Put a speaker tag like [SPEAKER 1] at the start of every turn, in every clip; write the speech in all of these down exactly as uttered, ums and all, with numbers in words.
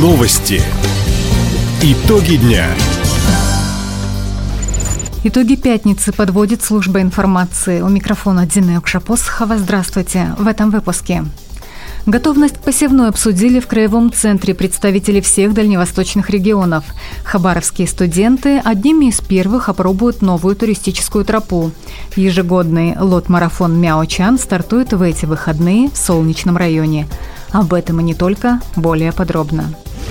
[SPEAKER 1] Новости. Итоги дня.
[SPEAKER 2] Итоги пятницы подводит служба информации. У микрофона Дина Юкшапосхова. Здравствуйте. В этом выпуске. Готовность к посевной обсудили в Краевом центре представители всех дальневосточных регионов. Хабаровские студенты одними из первых опробуют новую туристическую тропу. Ежегодный лот-марафон Мяо-Чан стартует в эти выходные в Солнечном районе. Об этом и не только, более подробно.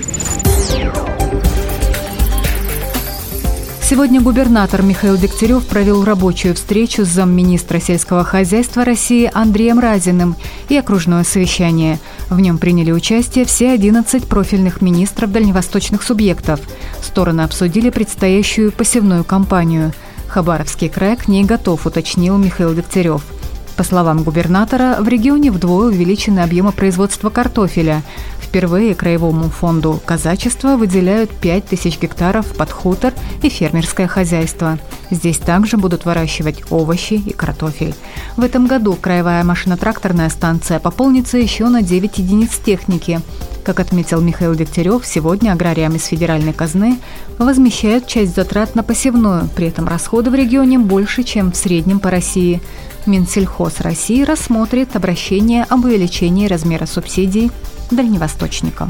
[SPEAKER 2] Сегодня губернатор Михаил Дегтярев провел рабочую встречу с замминистра сельского хозяйства России Андреем Разиным и окружное совещание. В нем приняли участие все одиннадцать профильных министров дальневосточных субъектов. Стороны обсудили предстоящую посевную кампанию. Хабаровский край к ней готов, уточнил Михаил Дегтярев. По словам губернатора, в регионе вдвое увеличены объемы производства картофеля. Впервые Краевому фонду казачества выделяют пять тысяч гектаров под хутор и фермерское хозяйство. Здесь также будут выращивать овощи и картофель. В этом году краевая машино-тракторная станция пополнится еще на девять единиц техники. Как отметил Михаил Дегтярев, сегодня аграриям из федеральной казны возмещают часть затрат на посевную, при этом расходы в регионе больше, чем в среднем по России. Минсельхоз России рассмотрит обращение об увеличении размера субсидий дальневосточникам.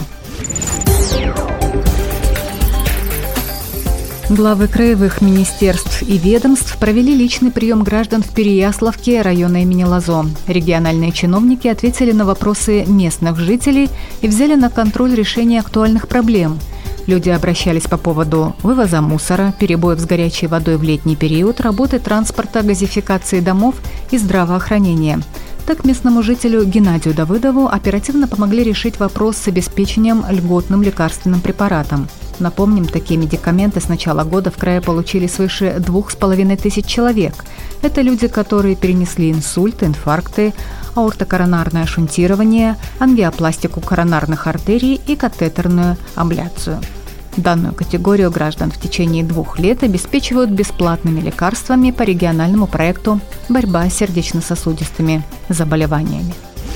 [SPEAKER 2] Главы краевых министерств и ведомств провели личный прием граждан в Переяславке района имени Лозо. Региональные чиновники ответили на вопросы местных жителей и взяли на контроль решение актуальных проблем. Люди обращались по поводу вывоза мусора, перебоев с горячей водой в летний период, работы транспорта, газификации домов и здравоохранения. Так местному жителю Геннадию Давыдову оперативно помогли решить вопрос с обеспечением льготным лекарственным препаратом. Напомним, такие медикаменты с начала года в крае получили свыше двух с половиной тысяч человек. Это люди, которые перенесли инсульт, инфаркты, аортокоронарное шунтирование, ангиопластику коронарных артерий и катетерную абляцию. Данную категорию граждан в течение двух лет обеспечивают бесплатными лекарствами по региональному проекту «Борьба с сердечно-сосудистыми заболеваниями».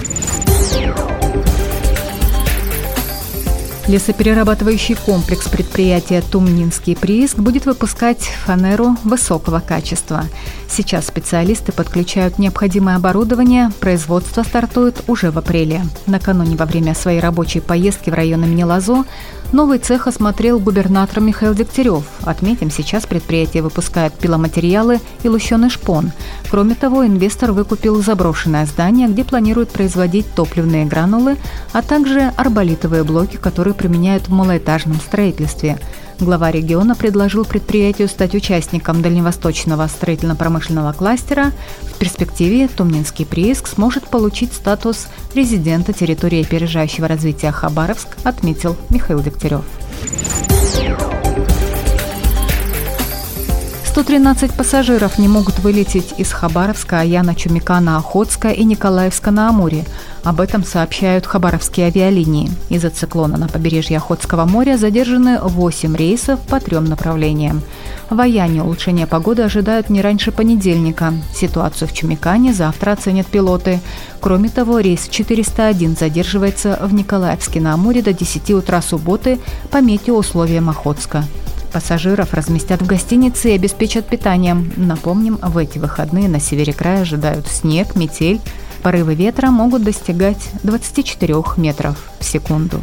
[SPEAKER 2] Лесоперерабатывающий комплекс предприятия «Тумнинский прииск» будет выпускать фанеру высокого качества. Сейчас специалисты подключают необходимое оборудование. Производство стартует уже в апреле. Накануне во время своей рабочей поездки в район имени Лозо новый цех осмотрел губернатор Михаил Дегтярев. Отметим, сейчас предприятие выпускает пиломатериалы и лущеный шпон. Кроме того, инвестор выкупил заброшенное здание, где планирует производить топливные гранулы, а также арболитовые блоки, которые применяют в малоэтажном строительстве. Глава региона предложил предприятию стать участником дальневосточного строительно-промышленного кластера. В перспективе Тумнинский прииск сможет получить статус резидента территории опережающего развития Хабаровск, отметил Михаил Дегтярев. сто тринадцать пассажиров не могут вылететь из Хабаровска, Аяна, Чумика на Охотска и Николаевска на Амуре. Об этом сообщают хабаровские авиалинии. Из-за циклона на побережье Охотского моря задержаны восемь рейсов по трем направлениям. В Аяне улучшение погоды ожидают не раньше понедельника. Ситуацию в Чумикане завтра оценят пилоты. Кроме того, рейс четыреста один задерживается в Николаевске на Амуре до десяти утра субботы по метеоусловиям Охотска. Пассажиров разместят в гостинице и обеспечат питанием. Напомним, в эти выходные на севере края ожидают снег, метель. Порывы ветра могут достигать двадцати четырёх метров в секунду.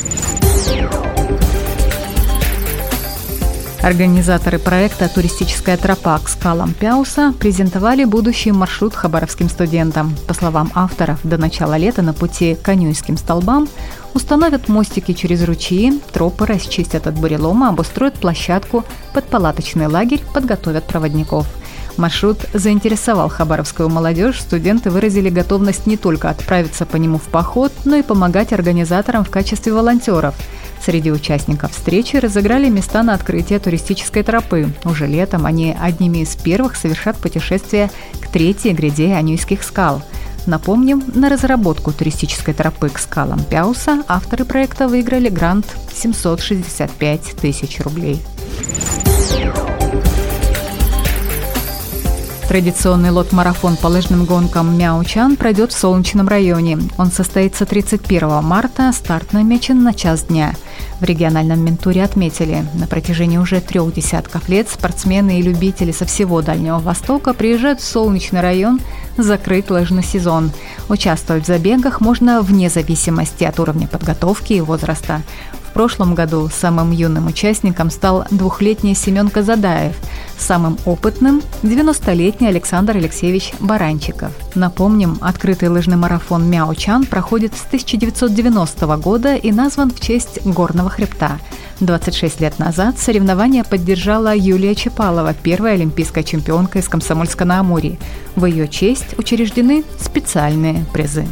[SPEAKER 2] Организаторы проекта «Туристическая тропа к скалам Пяуса» презентовали будущий маршрут хабаровским студентам. По словам авторов, до начала лета на пути к Анюйским столбам установят мостики через ручьи, тропы расчистят от бурелома, обустроят площадку под палаточный лагерь, подготовят проводников. Маршрут заинтересовал хабаровскую молодежь. Студенты выразили готовность не только отправиться по нему в поход, но и помогать организаторам в качестве волонтеров. Среди участников встречи разыграли места на открытие туристической тропы. Уже летом они одними из первых совершат путешествие к третьей гряде Анюйских скал. Напомним, на разработку туристической тропы к скалам Пяуса авторы проекта выиграли грант семьсот шестьдесят пять тысяч рублей. Традиционный лот-марафон по лыжным гонкам Мяучан пройдет в Солнечном районе. Он состоится тридцать первого марта, старт намечен на час дня. В региональном Минтуре отметили, на протяжении уже трех десятков лет спортсмены и любители со всего Дальнего Востока приезжают в Солнечный район закрыть лыжный сезон. Участвовать в забегах можно вне зависимости от уровня подготовки и возраста. В прошлом году самым юным участником стал двухлетний Семен Казадаев, самым опытным – девяностолетний Александр Алексеевич Баранчиков. Напомним, открытый лыжный марафон Мяучан проходит с тысяча девятьсот девяностого года и назван в честь горного хребта. двадцать шесть лет назад соревнования поддержала Юлия Чапалова, первая олимпийская чемпионка из Комсомольска-на-Амуре. В ее честь учреждены специальные призы.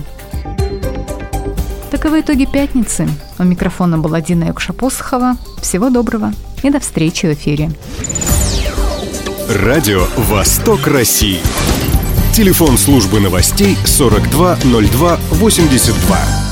[SPEAKER 2] Таковы итоги пятницы. У микрофона была Дина Якушапосхова. Всего доброго и до встречи в эфире.
[SPEAKER 1] Радио «Восток России». Телефон службы новостей сорок два ноль два восемьдесят два.